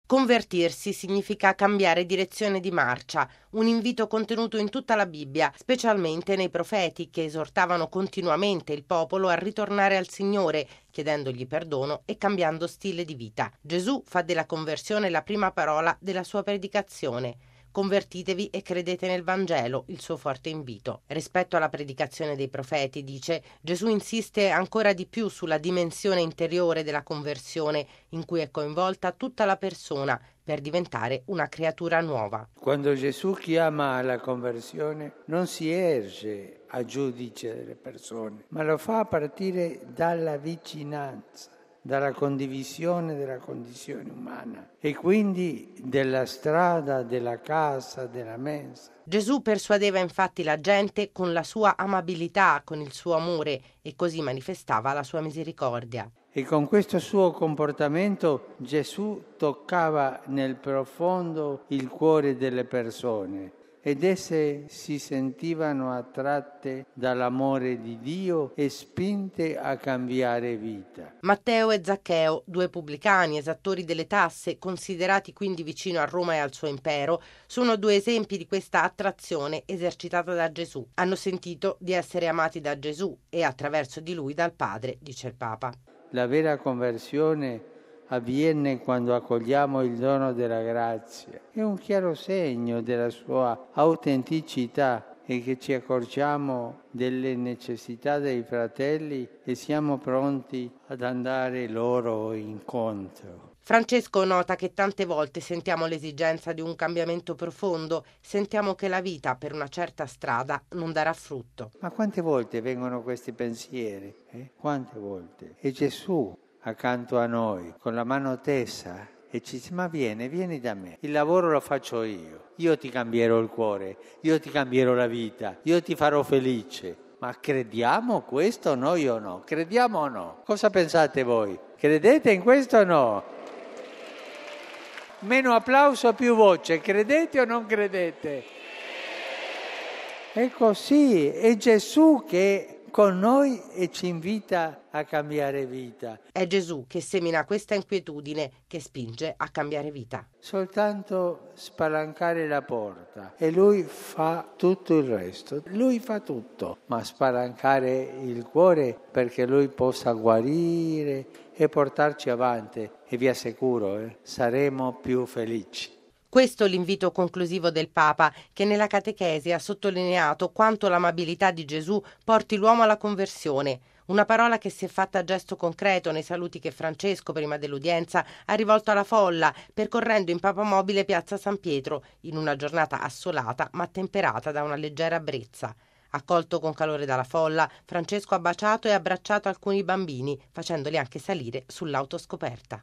Convertirsi significa cambiare direzione di marcia, un invito contenuto in tutta la Bibbia, specialmente nei profeti che esortavano continuamente il popolo a ritornare al Signore, chiedendogli perdono e cambiando stile di vita. Gesù fa della conversione la prima parola della sua predicazione. Convertitevi e credete nel Vangelo, il suo forte invito. Rispetto alla predicazione dei profeti, dice, Gesù insiste ancora di più sulla dimensione interiore della conversione, in cui è coinvolta tutta la persona per diventare una creatura nuova. Quando Gesù chiama alla conversione, non si erge a giudice delle persone, ma lo fa a partire dalla vicinanza, dalla condivisione della condizione umana e quindi della strada, della casa, della mensa. Gesù persuadeva infatti la gente con la sua amabilità, con il suo amore e così manifestava la sua misericordia. E con questo suo comportamento Gesù toccava nel profondo il cuore delle persone ed esse si sentivano attratte dall'amore di Dio e spinte a cambiare vita. Matteo e Zaccheo, due pubblicani, esattori delle tasse, considerati quindi vicino a Roma e al suo impero, sono due esempi di questa attrazione esercitata da Gesù. Hanno sentito di essere amati da Gesù e attraverso di lui dal Padre, dice il Papa. La vera conversione avviene quando accogliamo il dono della grazia. È un chiaro segno della sua autenticità e che ci accorgiamo delle necessità dei fratelli e siamo pronti ad andare loro incontro. Francesco nota che tante volte sentiamo l'esigenza di un cambiamento profondo, sentiamo che la vita per una certa strada non darà frutto. Ma quante volte vengono questi pensieri? Quante volte? E Gesù accanto a noi, con la mano tesa, e ci dice, ma vieni da me, il lavoro lo faccio io ti cambierò il cuore, io ti cambierò la vita, io ti farò felice. Ma crediamo questo noi o no? Crediamo o no? Cosa pensate voi? Credete in questo o no? Meno applauso, più voce, credete o non credete? È così, è Gesù che con noi e ci invita a cambiare vita. È Gesù che semina questa inquietudine che spinge a cambiare vita. Soltanto spalancare la porta e lui fa tutto il resto. Lui fa tutto, ma spalancare il cuore perché lui possa guarire e portarci avanti e vi assicuro, saremo più felici. Questo è l'invito conclusivo del Papa, che nella catechesi ha sottolineato quanto l'amabilità di Gesù porti l'uomo alla conversione, una parola che si è fatta gesto concreto nei saluti che Francesco, prima dell'udienza, ha rivolto alla folla, percorrendo in papamobile piazza San Pietro, in una giornata assolata ma temperata da una leggera brezza. Accolto con calore dalla folla, Francesco ha baciato e abbracciato alcuni bambini, facendoli anche salire sull'auto scoperta.